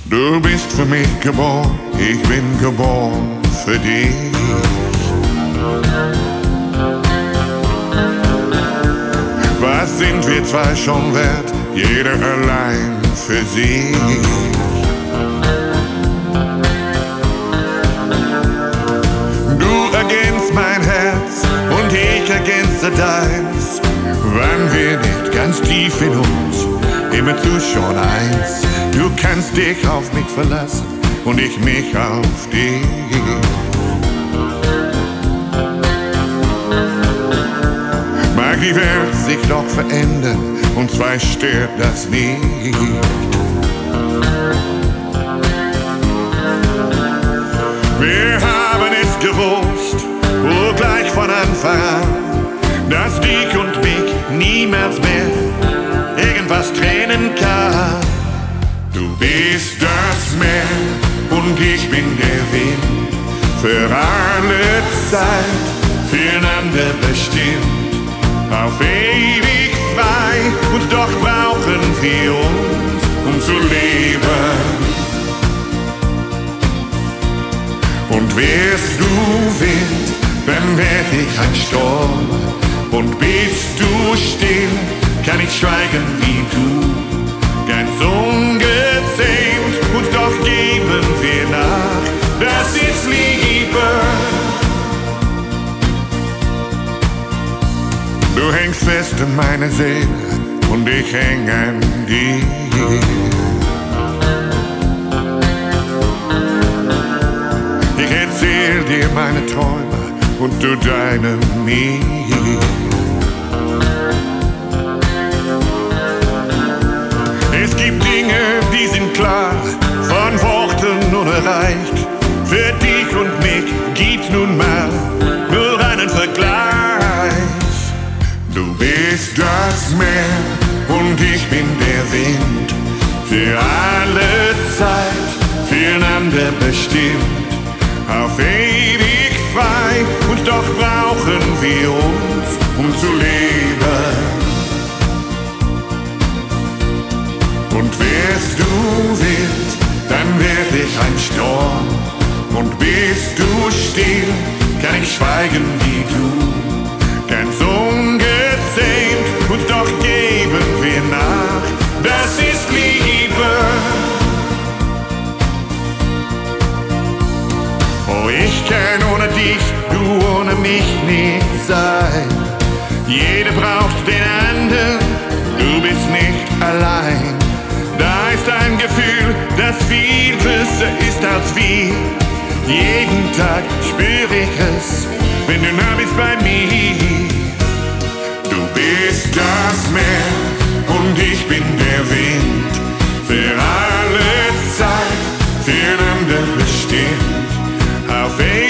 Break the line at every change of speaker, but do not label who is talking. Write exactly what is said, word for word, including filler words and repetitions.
Du bist für mich geboren, ich bin geboren für dich. Was sind wir zwei schon wert, jeder allein für sich? Du ergänzt mein Herz und ich ergänze deins. Waren wir nicht ganz tief in uns, immerzu schon eins. Du kannst dich auf mich verlassen und ich mich auf dich. Mag die Welt sich doch verändern, uns zwei stört das nicht. Wir haben es gewusst, oh gleich von Anfang an, dass dich und mich niemals mehr irgendwas trennen kann. Du bist das Meer und ich bin der Wind, für alle Zeit, füreinander bestimmt, auf ewig frei, und doch brauchen wir uns, um zu leben. Und wärst du Wind, dann werd ich ein Sturm, und bist du still, kann ich schweigen wie du, ganz ungezähmt, und doch geben wir nach, das ist Liebe. Du hängst fest in meiner Seele und ich häng an dir. Ich erzähl dir meine Träume und du deine mir. Es gibt Dinge, die sind klar, von Worten unerreicht. Für dich und mich gibt's nun mal nur einen Vergleich. Du bist das Meer und ich bin der Wind, für alle Zeit, füreinander bestimmt, auf ewig frei, und doch brauchen wir uns, um zu leben. Und wärst du wild, dann werd ich ein Sturm, und bist du still, kann ich schweigen wie du, ganz ungezähmt, und doch geben wir nach, das ist Liebe. Oh, ich kann ohne dich, du ohne mich nicht sein. Jeder braucht den anderen, du bist nicht allein. Da ist ein Gefühl, das viel größer ist als wir. Jeden Tag spür ich es, wenn du nah bist bei mir. Du bist das Meer und ich bin der Wind, für alle Zeit, füreinander bestimmt, auf ewig